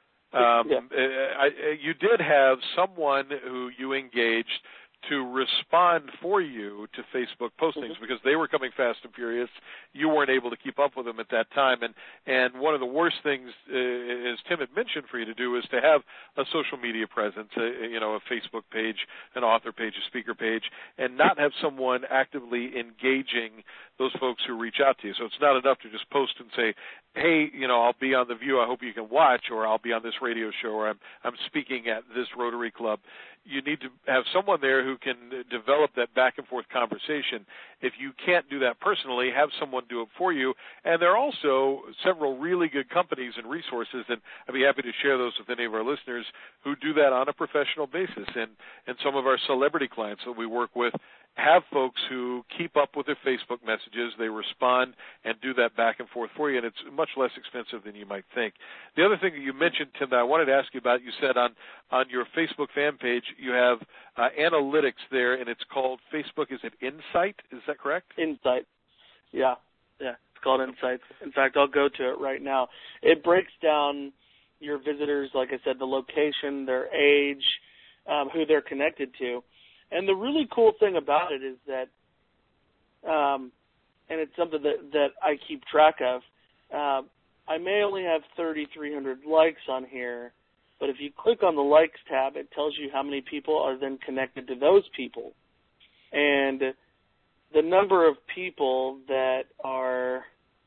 You did have someone who you engaged to respond for you to Facebook postings because they were coming fast and furious. You weren't able to keep up with them at that time. And one of the worst things, as Tim had mentioned for you to do, is to have a social media presence, a Facebook page, an author page, a speaker page, and not have someone actively engaging those folks who reach out to you. So it's not enough to just post and say, hey, I'll be on The View, I hope you can watch, or I'll be on this radio show, or I'm speaking at this Rotary Club. You need to have someone there who can develop that back and forth conversation. If you can't do that personally, have someone do it for you. And there are also several really good companies and resources, and I'd be happy to share those with any of our listeners who do that on a professional basis. And some of our celebrity clients that we work with have folks who keep up with their Facebook messages. They respond and do that back and forth for you, and it's much less expensive than you might think. The other thing that you mentioned, Tim, that I wanted to ask you about, you said on your Facebook fan page you have analytics there, and it's called Facebook, is it Insight? Is that correct? Insight. Yeah. It's called Insights. In fact, I'll go to it right now. It breaks down your visitors, like I said, the location, their age, who they're connected to. And the really cool thing about it is that, and it's something that I keep track of, I may only have 3,300 likes on here, but if you click on the likes tab, it tells you how many people are then connected to those people. And the number of people that are,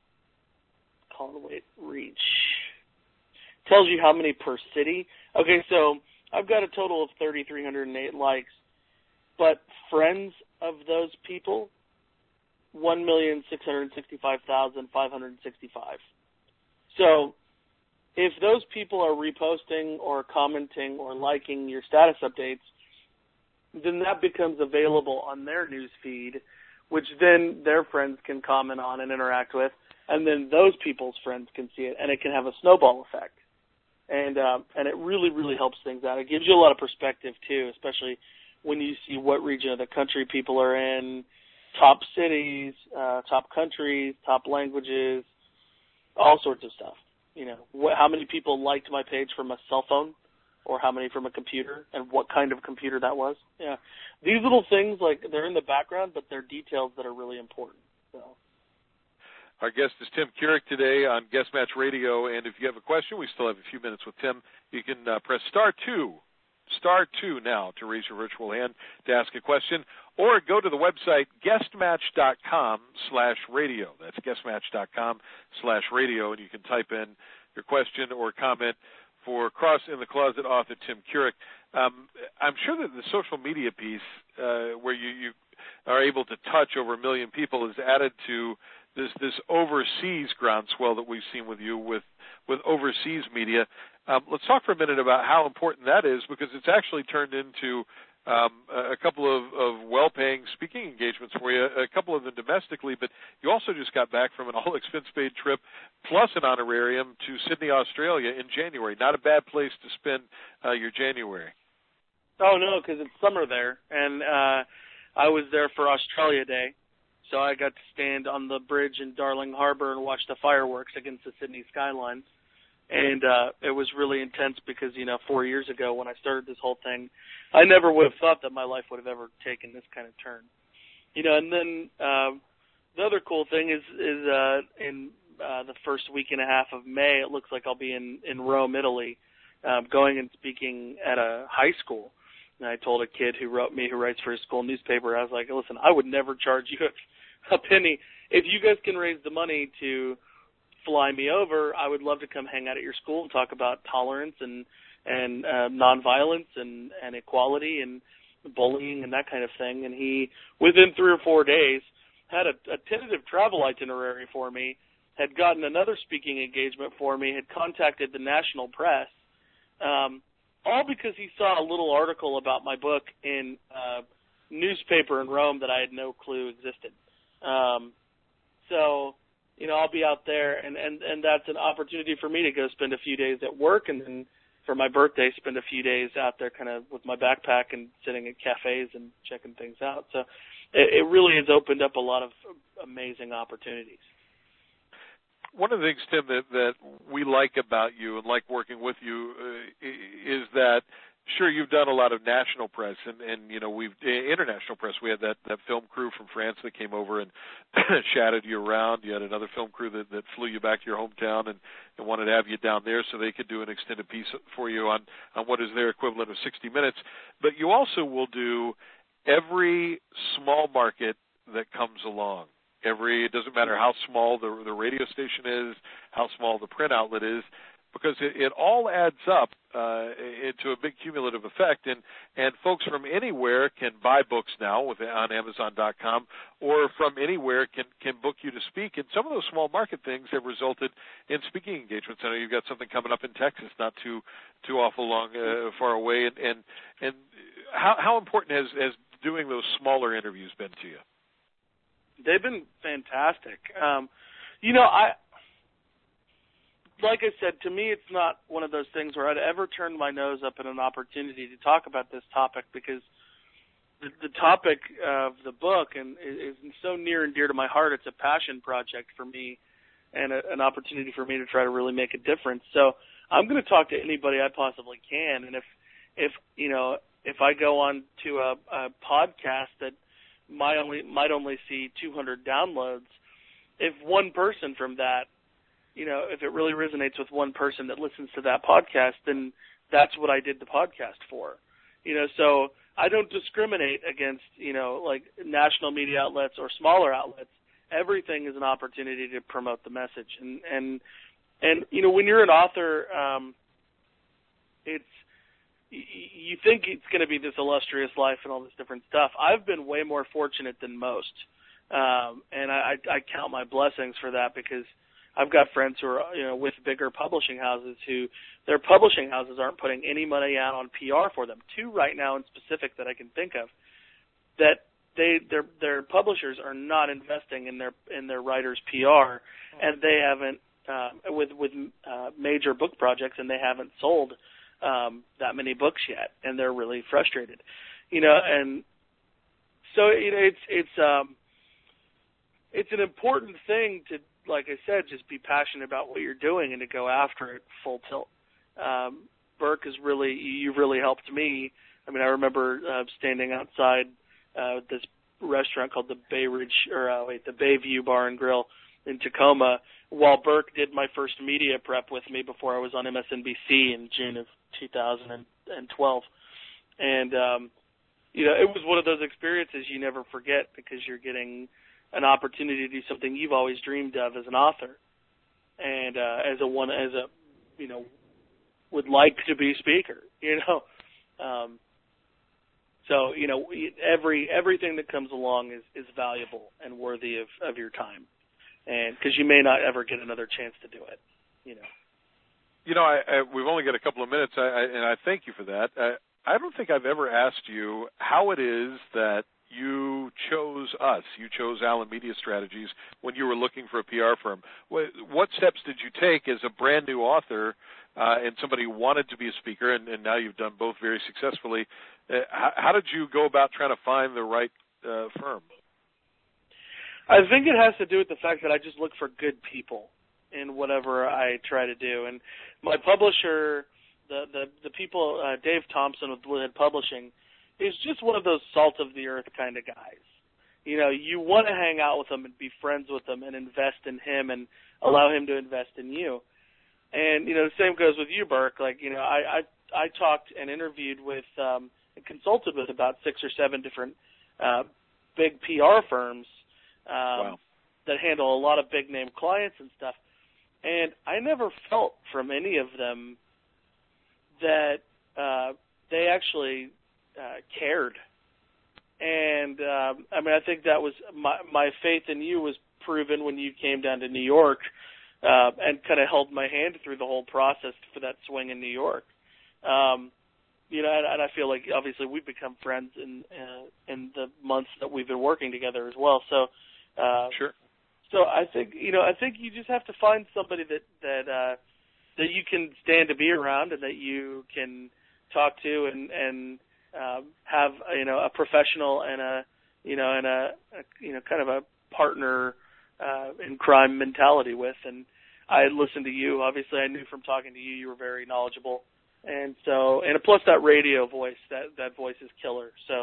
reach, tells you how many per city. Okay, so I've got a total of 3,308 likes. But friends of those people, 1,665,565. So if those people are reposting or commenting or liking your status updates, then that becomes available on their news feed, which then their friends can comment on and interact with, and then those people's friends can see it, and it can have a snowball effect. And it really, really helps things out. It gives you a lot of perspective, too, especially when you see what region of the country people are in, top cities, top countries, top languages, all sorts of stuff. How many people liked my page from a cell phone or how many from a computer and what kind of computer that was. Yeah. These little things, they're in the background, but they're details that are really important. So. Our guest is Tim Keurig today on Guest Match Radio, and if you have a question, we still have a few minutes with Tim. You can press star two now to raise your virtual hand to ask a question, or go to the website guestmatch.com/radio. That's guestmatch.com/radio, and you can type in your question or comment for Cross in the Closet author Tim Keurig. I'm sure that the social media piece, where you are able to touch over 1 million people, is added to this overseas groundswell that we've seen with you with overseas media. Let's talk for a minute about how important that is, because it's actually turned into a couple of well-paying speaking engagements for you, a couple of them domestically, but you also just got back from an all-expense-paid trip plus an honorarium to Sydney, Australia in January. Not a bad place to spend your January. Oh, no, because it's summer there, and I was there for Australia Day, so I got to stand on the bridge in Darling Harbour and watch the fireworks against the Sydney skyline. And it was really intense because, 4 years ago when I started this whole thing, I never would have thought that my life would have ever taken this kind of turn. And then the other cool thing is in the first week and a half of May, it looks like I'll be in Rome, Italy, going and speaking at a high school. And I told a kid who writes for his school newspaper, I was like, listen, I would never charge you a penny. If you guys can raise the money to fly me over, I would love to come hang out at your school and talk about tolerance and nonviolence and equality and bullying and that kind of thing. And he, within 3 or 4 days, had a tentative travel itinerary for me, had gotten another speaking engagement for me, had contacted the national press, all because he saw a little article about my book in a newspaper in Rome that I had no clue existed. So, I'll be out there, and that's an opportunity for me to go spend a few days at work, and then for my birthday, spend a few days out there kind of with my backpack and sitting at cafes and checking things out. So it really has opened up a lot of amazing opportunities. One of the things, Tim, that we like about you and like working with you is that, sure, you've done a lot of national press and we've international press. We had that film crew from France that came over and chatted you around. You had another film crew that flew you back to your hometown and wanted to have you down there so they could do an extended piece for you on what is their equivalent of 60 minutes. But you also will do every small market that comes along. It doesn't matter how small the radio station is, how small the print outlet is, because it all adds up into a big cumulative effect, and folks from anywhere can buy books now on Amazon.com, or from anywhere can book you to speak. And some of those small market things have resulted in speaking engagements. I know you've got something coming up in Texas, not too awful far away. And how important has doing those smaller interviews been to you? They've been fantastic. Like I said, to me, it's not one of those things where I'd ever turn my nose up at an opportunity to talk about this topic, because the topic of the book is so near and dear to my heart. It's a passion project for me and an opportunity for me to try to really make a difference. So I'm going to talk to anybody I possibly can. And if I go on to a podcast that might only see 200 downloads, if one person from that, if it really resonates with one person that listens to that podcast, then that's what I did the podcast for. So I don't discriminate against, like national media outlets or smaller outlets. Everything is an opportunity to promote the message. And when you're an author, you think it's going to be this illustrious life and all this different stuff. I've been way more fortunate than most. And I count my blessings for that, because I've got friends who are, with bigger publishing houses who their publishing houses aren't putting any money out on PR for them. Two right now in specific that I can think of, that their publishers are not investing in their writers' PR, and they haven't with major book projects, and they haven't sold that many books yet, and they're really frustrated. And so it's an important thing to, like I said, just be passionate about what you're doing and to go after it full tilt. Burke you've really helped me. I mean, I remember standing outside this restaurant called the the Bayview Bar and Grill in Tacoma while Burke did my first media prep with me before I was on MSNBC in June of 2012. And, it was one of those experiences you never forget, because you're getting an opportunity to do something you've always dreamed of as an author, and would like to be speaker. So everything that comes along is valuable and worthy of your time, and because you may not ever get another chance to do it. We've only got a couple of minutes, and I thank you for that. I don't think I've ever asked you how it is that you chose us. You chose Allen Media Strategies when you were looking for a PR firm. What steps did you take as a brand new author and somebody who wanted to be a speaker, and now you've done both very successfully? How did you go about trying to find the right firm? I think it has to do with the fact that I just look for good people in whatever I try to do. And my publisher, the people, Dave Thompson with Bluehead Publishing, is just one of those salt-of-the-earth kind of guys. You want to hang out with him and be friends with him and invest in him and allow him to invest in you. And, the same goes with you, Burke. Like, I talked and interviewed with and consulted with about 6 or 7 different big PR firms that handle a lot of big-name clients and stuff. And I never felt from any of them that they actually cared. And, I think that was my faith in you was proven when you came down to New York and kind of held my hand through the whole process for that swing in New York. and I feel like obviously we've become friends in the months that we've been working together as well. So, sure. So I think you just have to find somebody that you can stand to be around and that you can talk to and have a professional and a kind of a partner in crime mentality with. And I listened to you. Obviously, I knew from talking to you, you were very knowledgeable. And so, and plus that radio voice, that voice is killer. So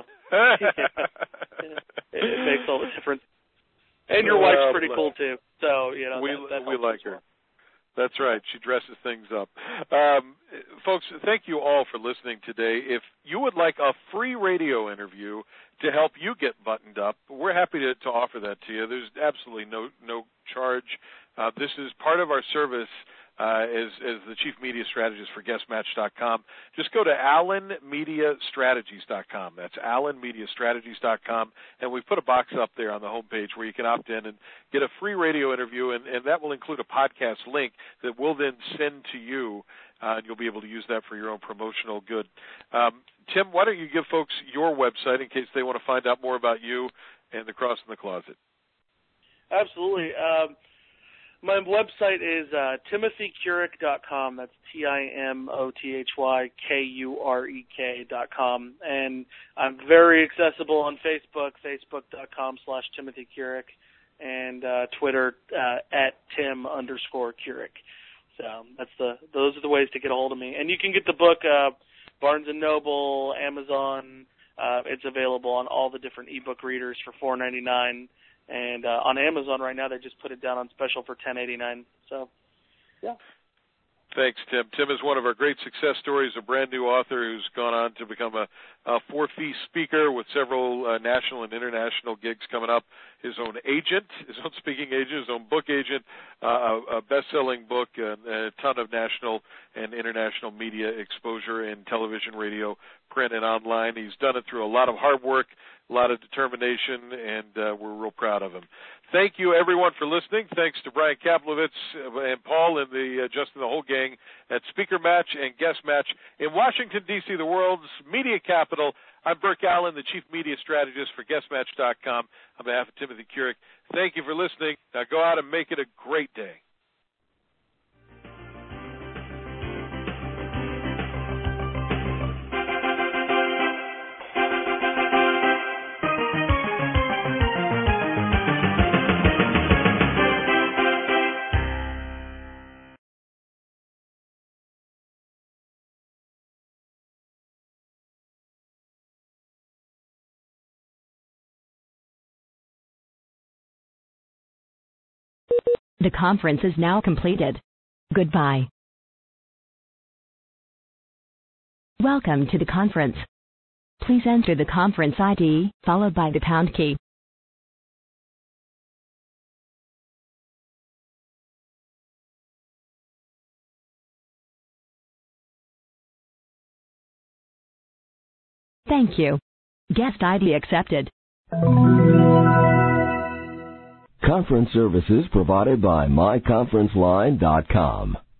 it makes all the difference. And your wife's pretty cool too. So we like her. That's right. She dresses things up. Folks, thank you all for listening today. If you would like a free radio interview to help you get buttoned up, we're happy to offer that to you. There's absolutely no charge. This is part of our service as the Chief Media Strategist for GuestMatch.com. Just go to AllenMediaStrategies.com. That's AllenMediaStrategies.com. And we've put a box up there on the homepage where you can opt in and get a free radio interview, and that will include a podcast link that we'll then send to you, and you'll be able to use that for your own promotional good. Tim, why don't you give folks your website in case they want to find out more about you and the Cross in the Closet? Absolutely. My website is timothykurek.com. That's TIMOTHYKUREK.com. And I'm very accessible on Facebook, facebook.com/TimothyKurek, and Twitter @Tim_Kurek. So those are the ways to get a hold of me. And you can get the book Barnes & Noble, Amazon. It's available on all the different ebook readers for $4.99. And on Amazon right now, they just put it down on special for $10.89. So, yeah. Thanks, Tim. Tim is one of our great success stories, a brand-new author who's gone on to become a four-fee speaker with several national and international gigs coming up, his own agent, his own speaking agent, his own book agent, a best-selling book, and a ton of national and international media exposure in television, radio, print, and online. He's done it through a lot of hard work, a lot of determination, and we're real proud of him. Thank you, everyone, for listening. Thanks to Brian Kaplowitz and Paul and Justin, the whole gang at Speaker Match and Guest Match in Washington, D.C., the world's media capital. I'm Burke Allen, the Chief Media Strategist for GuestMatch.com. On behalf of Timothy Kurek, thank you for listening. Now go out and make it a great day. The conference is now completed. Goodbye. Welcome to the conference. Please enter the conference ID, followed by the pound key. Thank you. Guest ID accepted. Conference services provided by MyConferenceLine.com.